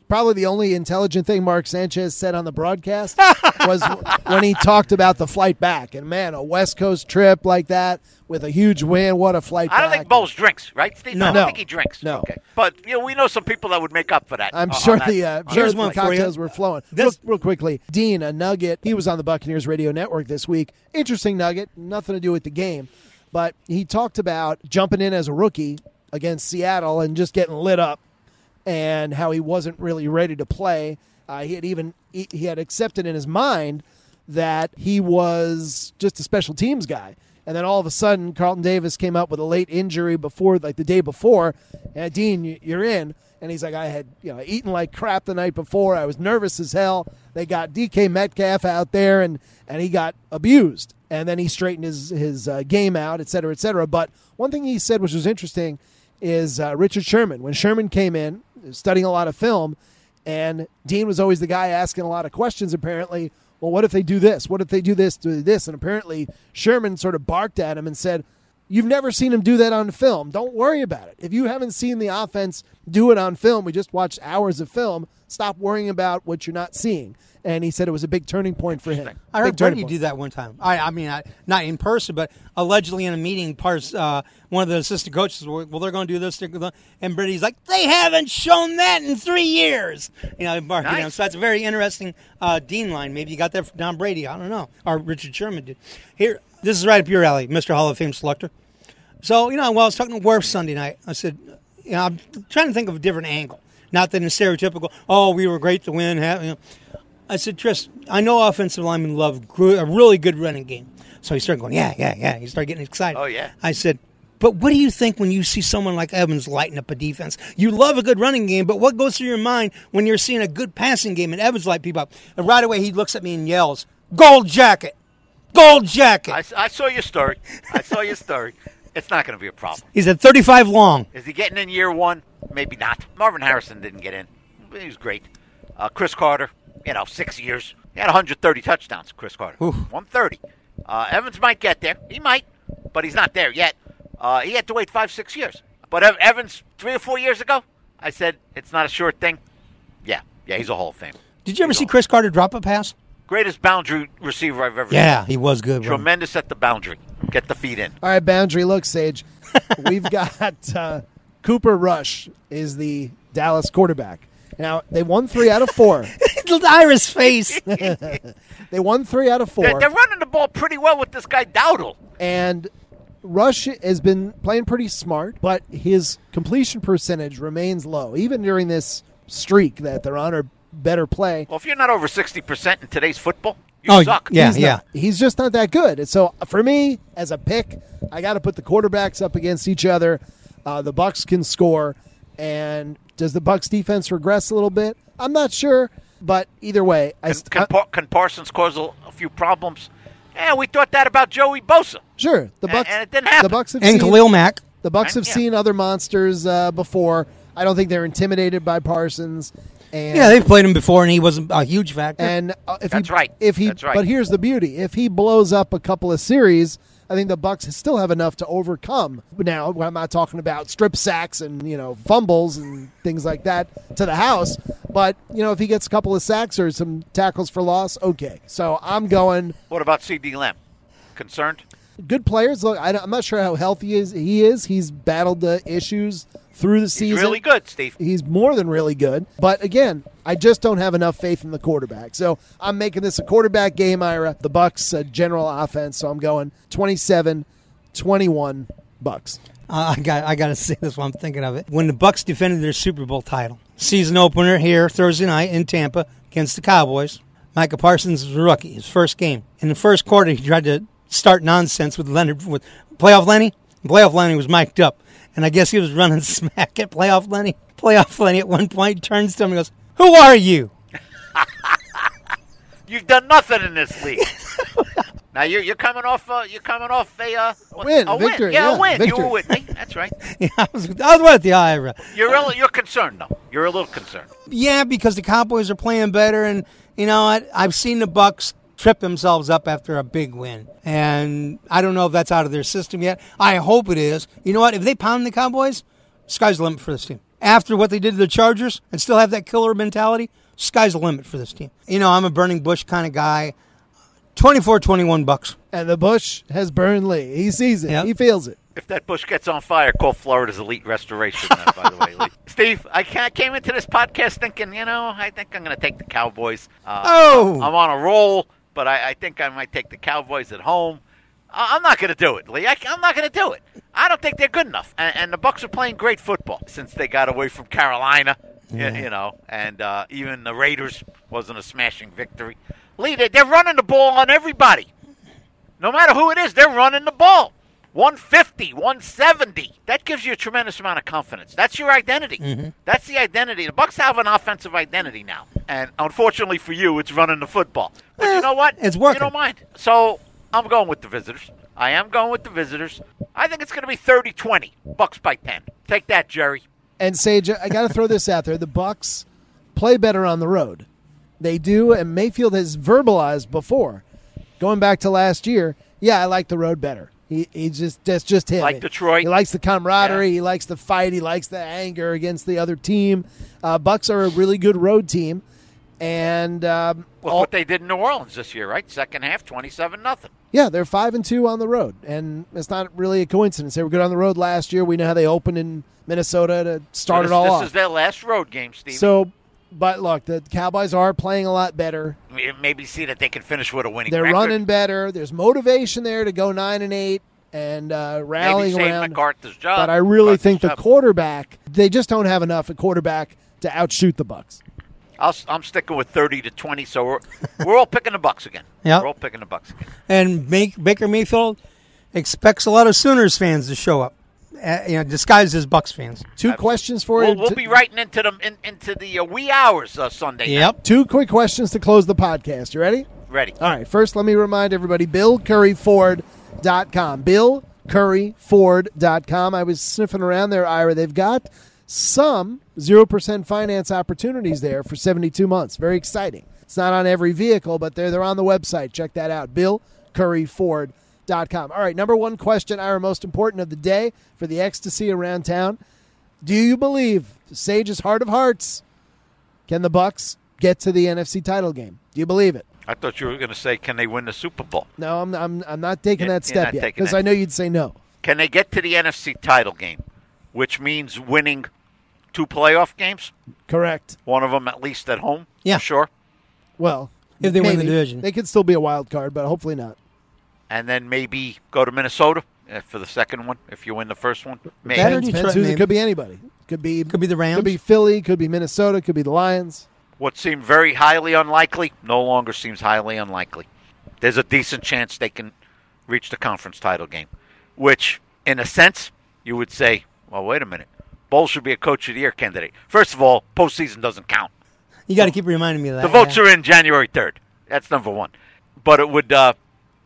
probably the only intelligent thing Mark Sanchez said on the broadcast was when he talked about the flight back. And, man, a West Coast trip like that with a huge win, what a flight back. I don't think Bowles drinks, right, Steve? No. I don't think he drinks. No. Okay. But, we know some people that would make up for that. I'm sure Here's one for you. cocktails were flowing. Real quickly, Dean, a nugget. He was on the Buccaneers Radio Network this week. Interesting nugget, nothing to do with the game. But he talked about jumping in as a rookie against Seattle and just getting lit up, and how he wasn't really ready to play. He had accepted in his mind that he was just a special teams guy. And then all of a sudden, Carlton Davis came up with a late injury the day before. And Dean, you're in. And he's like, I had eaten like crap the night before. I was nervous as hell. They got DK Metcalf out there, and he got abused. And then he straightened his game out, et cetera, et cetera. But one thing he said, which was interesting, is Richard Sherman. When Sherman came in, studying a lot of film, and Dean was always the guy asking a lot of questions, apparently. Well, what if they do this? What if they do this, do this? And apparently Sherman sort of barked at him and said, you've never seen him do that on film. Don't worry about it. If you haven't seen the offense do it on film, we just watched hours of film, stop worrying about what you're not seeing. And he said it was a big turning point for him. I heard Brady do that one time. I mean, not in person, but allegedly in a meeting, one of the assistant coaches, well, they're going to do this. And Brady's like, they haven't shown that in 3 years. Nice. So that's a very interesting Dean line. Maybe you got that from Don Brady. I don't know. Or Richard Sherman did. Here, this is right up your alley, Mr. Hall of Fame selector. So, while I was talking to Werf Sunday night, I said, I'm trying to think of a different angle. Not that in stereotypical, we were great to win. I said, Tris, I know offensive linemen love a really good running game. So he started going, yeah. He started getting excited. Oh, yeah. I said, but what do you think when you see someone like Evans lighten up a defense? You love a good running game, but what goes through your mind when you're seeing a good passing game and Evans light people up? And right away he looks at me and yells, Gold jacket! Gold jacket! I saw your story. It's not going to be a problem. He's at 35 long. Is he getting in year one? Maybe not. Marvin Harrison didn't get in. He was great. Chris Carter. 6 years. He had 130 touchdowns, Chris Carter. Oof. 130. Evans might get there. He might, but he's not there yet. He had to wait 5-6 years. But Evans, 3 or 4 years ago, I said it's not a short thing. Yeah, he's a Hall of Fame. Did you ever see Chris Carter drop a pass? Greatest boundary receiver I've ever seen. Yeah, he was good. Tremendous at the boundary. Get the feet in. All right, boundary. Look, Sage, we've got Cooper Rush is the Dallas quarterback. Now, they won 3 out of 4. Ira's face. They won 3 out of 4. They're running the ball pretty well with this guy Dowdle. And Rush has been playing pretty smart, but his completion percentage remains low, even during this streak that they're on or better play. Well, if you're not over 60% in today's football, you suck. Yeah, He's just not that good. And so for me, as a pick, I got to put the quarterbacks up against each other. The Bucs can score, and does the Bucs defense regress a little bit? I'm not sure, but either way, can Parsons cause a few problems? Yeah, we thought that about Joey Bosa. Sure, the Bucs, and it didn't happen. The Bucs have and Khalil Mack. The Bucs have seen other monsters before. I don't think they're intimidated by Parsons. And they've played him before, and he wasn't a huge factor. And That's right. But here's the beauty: if he blows up a couple of series, I think the Bucs still have enough to overcome. Now, I'm not talking about strip sacks and fumbles and things like that to the house, but if he gets a couple of sacks or some tackles for loss, okay. So I'm going. What about C.D. Lamb? Concerned? Good players. Look, I'm not sure how healthy he is. He's battled the issues through the season. He's really good, Steve. He's more than really good. But again, I just don't have enough faith in the quarterback. So I'm making this a quarterback game, Ira. The Bucs general offense. So I'm going 27-21 Bucs. I got to say this while I'm thinking of it. When the Bucs defended their Super Bowl title, season opener here Thursday night in Tampa against the Cowboys, Micah Parsons was a rookie, his first game. In the first quarter, he tried to start nonsense with Playoff Lenny. Playoff Lenny was mic'd up, and I guess he was running smack at Playoff Lenny. Playoff Lenny at one point turns to him and goes, "Who are you?" You've done nothing in this league. Now you're coming off a win, victory. Yeah, a win. Victory. You were with me. That's right. Yeah, I was with you, Ira. You're concerned though. You're a little concerned. Yeah, because the Cowboys are playing better, and I've seen the Bucs trip themselves up after a big win, and I don't know if that's out of their system yet. I hope it is. You know what? If they pound the Cowboys, sky's the limit for this team. after what they did to the Chargers and still have that killer mentality, sky's the limit for this team. You know, I'm a burning bush kind of guy. 24-21 Bucks. And the bush has burned Lee. He sees it. Yep. He feels it. If that bush gets on fire, call Florida's Elite Restoration, by the way, Lee. Steve, I came into this podcast thinking, I think I'm going to take the Cowboys. I'm on a roll, but I think I might take the Cowboys at home. I'm not going to do it, Lee. I'm not going to do it. I don't think they're good enough. And the Bucs are playing great football since they got away from Carolina, and even the Raiders wasn't a smashing victory. Lee, they're running the ball on everybody. No matter who it is, they're running the ball. 150, 170. That gives you a tremendous amount of confidence. That's your identity. Mm-hmm. That's the identity. The Bucs have an offensive identity now. And unfortunately for you, it's running the football. But you know what? It's working. You don't mind. So I'm going with the visitors. I am going with the visitors. I think it's going to be 30-20. Bucs by 10. Take that, Jerry. And Sage, I got to throw this out there. The Bucs play better on the road. They do, and Mayfield has verbalized before, going back to last year, I like the road better. That's just him. Like Detroit. He likes the camaraderie. Yeah. He likes the fight. He likes the anger against the other team. Bucs are a really good road team. And what they did in New Orleans this year, right? Second half, 27-0. Yeah, they're 5-2 on the road, and it's not really a coincidence. They were good on the road last year. We know how they opened in Minnesota to start it all off. This is their last road game, Steve. So, but look, the Cowboys are playing a lot better. Maybe see that they can finish with a winning They're record. running better. There's motivation there to go 9-8 and rallying maybe around. McCarthy's job. But I really think the quarterback, they just don't have enough at quarterback to outshoot the Bucs. I'm sticking with 30-20, so we're all picking the Bucs again. Yep. We're all picking the Bucs again. And Baker Mayfield expects a lot of Sooners fans to show up, disguised as Bucs fans. Two questions for you. We'll be writing into the wee hours Sunday Yep. night. Two quick questions to close the podcast. You ready? Ready. All right. First, let me remind everybody, BillCurryFord.com. BillCurryFord.com. I was sniffing around there, Ira. They've got some 0% finance opportunities there for 72 months. Very exciting. It's not on every vehicle, but they're on the website. Check that out. BillCurryFord.com. All right, number one question, Ira, most important of the day for the ecstasy around town. Do you believe, Sage's heart of hearts, can the Bucs get to the NFC title game? Do you believe it? I thought you were going to say, can they win the Super Bowl? No, I'm not taking that step yet because that. I know you'd say no. Can they get to the NFC title game, which means winning 2 playoff games? Correct. One of them at least at home? Yeah. For sure. Well, if they win the division. They could still be a wild card, but hopefully not. And then maybe go to Minnesota for the second one if you win the first one. Maybe. Depends who, it could be anybody. Could be the Rams. Could be Philly. Could be Minnesota. Could be the Lions. What seemed very highly unlikely no longer seems highly unlikely. There's a decent chance they can reach the conference title game, which, in a sense, you would say, well, wait a minute. Bowles should be a Coach of the Year candidate. First of all, postseason doesn't count. You got to keep reminding me of that. The votes are in January 3rd. That's number one. But it would end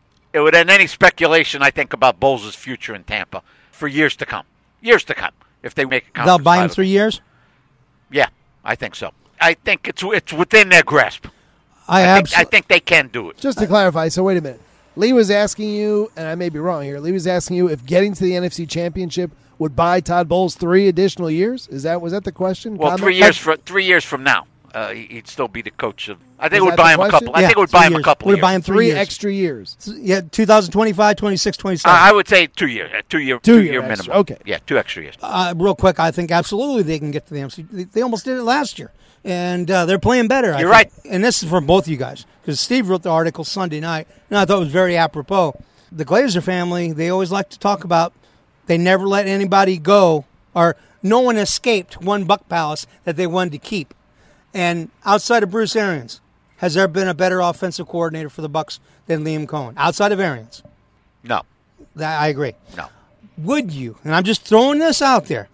any speculation, I think, about Bowles' future in Tampa for years to come. Years to come, if they make a conference They'll buy him title. 3 years? Yeah, I think so. I think it's within their grasp. I think they can do it. Just to clarify, so wait a minute. Lee was asking you, and I may be wrong here, Lee was asking you if getting to the NFC Championship would buy Todd Bowles 3 additional years? Was that the question? Well, 3 years from now, he'd still be the coach of. I think it would that buy the him a question? couple. I think it would buy him a couple. Would buy him 3 years. Extra years. Yeah, 2025, 26, 27. I would say 2 years. Two year minimum. Extra. Okay. Yeah, 2 extra years. Real quick, I think absolutely they can get to the NFC. They almost did it last year, and they're playing better. You're right. And this is for both of you guys because Steve wrote the article Sunday night, and I thought it was very apropos. The Glazer family, they always like to talk about they never let anybody go, or no one escaped one Buck Palace that they wanted to keep. And outside of Bruce Arians, has there been a better offensive coordinator for the Bucs than Liam Cohen? Outside of Arians? No. I agree. No. Would you, and I'm just throwing this out there,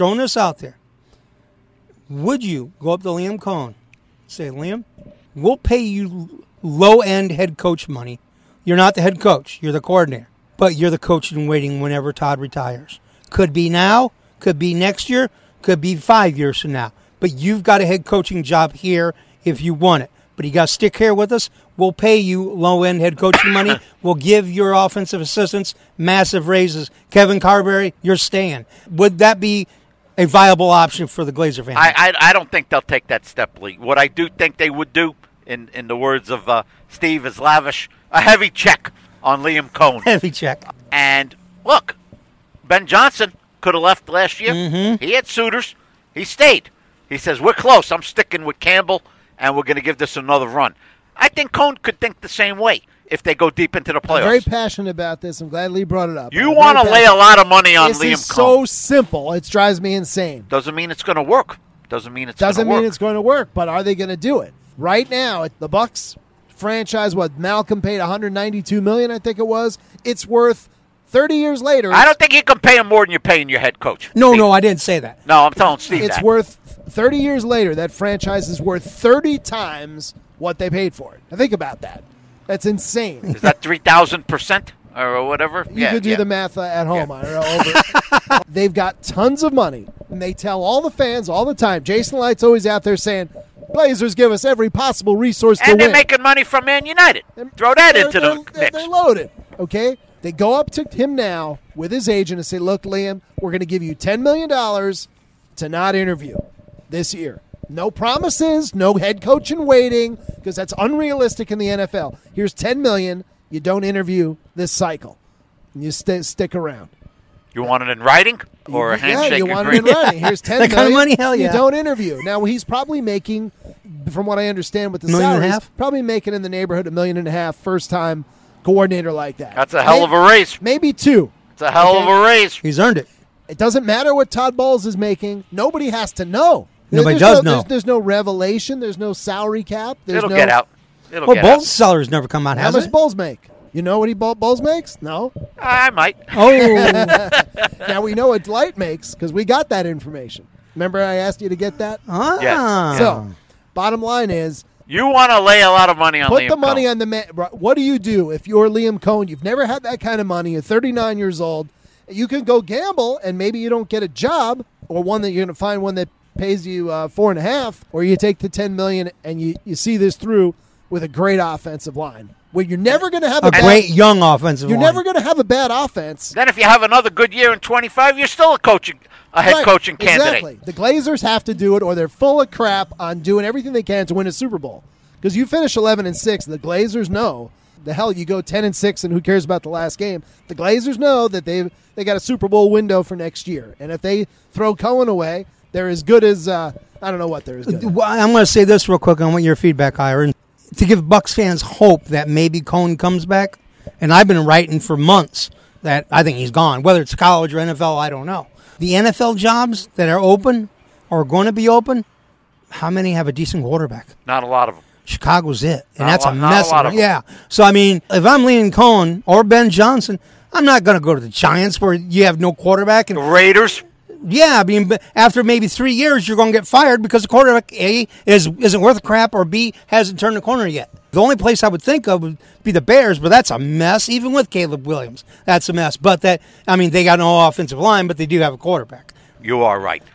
would you go up to Liam Cohen, say, Liam, we'll pay you low-end head coach money. You're not the head coach. You're the coordinator. But you're the coach in waiting whenever Todd retires. Could be now, could be next year, could be 5 years from now. But you've got a head coaching job here if you want it. But you got to stick here with us. We'll pay you low-end head coaching money. We'll give your offensive assistants massive raises. Kevin Carberry, you're staying. Would that be a viable option for the Glazer family. I don't think they'll take that step, Lee. What I do think they would do, in the words of Steve, is lavish a heavy check on Liam Cohn. Heavy check. And look, Ben Johnson could have left last year. Mm-hmm. He had suitors. He stayed. He says, we're close. I'm sticking with Campbell, and we're going to give this another run. I think Cohn could think the same way if they go deep into the playoffs. I'm very passionate about this. I'm glad Lee brought it up. You want to lay a lot of money on Liam Cohn. This is so simple. It drives me insane. Doesn't mean it's going to work. Doesn't mean it's going to work, but are they going to do it? Right now, the Bucs franchise, Malcolm paid $192 million, I think it was. It's worth 30 years later. I don't think you can pay him more than you're paying your head coach. No, I didn't say that. No, I'm telling Steve it's that. Worth 30 years later, that franchise is worth 30 times what they paid for it. Now think about that. That's insane. Is that 3,000% or whatever? You could do the math at home. Yeah. I don't know. They've got tons of money, and they tell all the fans all the time. Jason Light's always out there saying, Blazers give us every possible resource to win. And they're making money from Man United. Throw that into the mix. They're loaded, okay? They go up to him now with his agent and say, look, Liam, we're going to give you $10 million to not interview this year. No promises, no head coach in waiting, because that's unrealistic in the NFL. Here's $10 million. You don't interview this cycle. You stick around. You want it in writing or a handshake? Yeah, you want it in writing. Here's $10 million. That kind of money? Hell yeah. You don't interview. Now, he's probably making, from what I understand with the salaries, probably making in the neighborhood $1.5 million first-time coordinator like that. That's a hell of a raise. Maybe two. It's a hell of a raise. He's earned it. It doesn't matter what Todd Bowles is making. Nobody has to know. Nobody does know. There's no revelation. There's no salary cap. It'll get out. Bowles' salary's never come out, has it? How much Bowles make? You know what Bowles makes? No? I might. Oh. Now we know what Light makes because we got that information. Remember I asked you to get that? Yes. So, bottom line is, you want to lay a lot of money on Liam Cohn. Put the money on the man. What do you do if you're Liam Cohn? You've never had that kind of money. You're 39 years old. You can go gamble, and maybe you don't get a job, or one that you're going to find one that pays you $4.5 million, or you take the $10 million and you see this through with a great offensive line. Well, you're never going to have a great young offensive line. You're never going to have a bad offense. Then if you have another good year in 25, you're still a head coaching candidate. Exactly. The Glazers have to do it, or they're full of crap on doing everything they can to win a Super Bowl. Because you finish 11-6, the Glazers know. The hell, you go 10-6, and who cares about the last game? The Glazers know that they got a Super Bowl window for next year, and if they throw Cohen away, they're as good as I don't know what they're as good. Well, I'm going to say this real quick. I want your feedback, Ira, to give Bucs fans hope that maybe Cohen comes back. And I've been writing for months that I think he's gone, whether it's college or NFL. I don't know. The NFL jobs that are open or going to be open, how many have a decent quarterback? Not a lot of them. Chicago's it, and that's a mess. Not a lot of them. Yeah. So I mean, if I'm Liam Cohen or Ben Johnson, I'm not going to go to the Giants where you have no quarterback. And the Raiders. Yeah, I mean, after maybe 3 years, you're going to get fired because the quarterback A isn't worth a crap, or B hasn't turned the corner yet. The only place I would think of would be the Bears, but that's a mess. Even with Caleb Williams, that's a mess. But they got no offensive line, but they do have a quarterback. You are right.